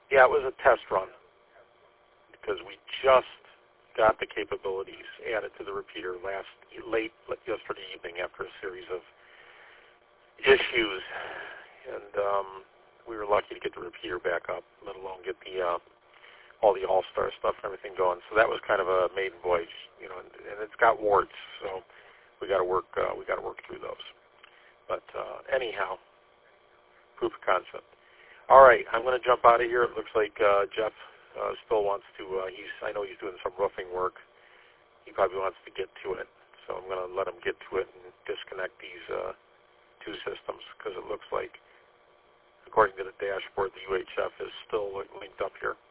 Yeah, it was a test run because we just got the capabilities added to the repeater late yesterday evening after a series of issues, and we were lucky to get the repeater back up, let alone get the all the all-star stuff and everything going. So that was kind of a maiden voyage, and it's got warts, so we got to work through those. But anyhow, proof of concept. All right, I'm going to jump out of here. It looks like Jeff still wants to. I know he's doing some roofing work. He probably wants to get to it, so I'm going to let him get to it and disconnect these two systems because it looks like, according to the dashboard, the UHF is still linked up here.